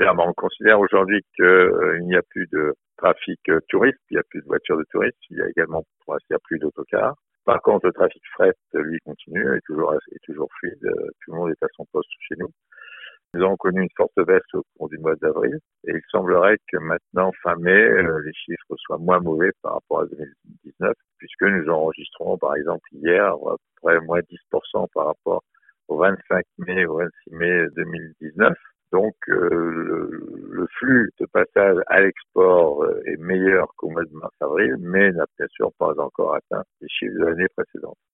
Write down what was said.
Clairement, on considère aujourd'hui qu'il n'y a plus de trafic touriste, il n'y a plus de voitures de touristes, il y a également, pour l'instant, il n'y a plus d'autocars. Par contre, le trafic fret, lui, continue, est toujours fluide. Tout le monde est à son poste chez nous. Nous avons connu une forte baisse au cours du mois d'avril et il semblerait que maintenant, fin mai, les chiffres soient moins mauvais par rapport à 2019 puisque nous enregistrons, par exemple, hier, à peu près moins 10% par rapport au 25 mai, au 26 mai 2019. Donc, le flux de passage à l'export est meilleur qu'au mois de mars-avril, mais n'a bien sûr pas encore atteint les chiffres de l'année précédente.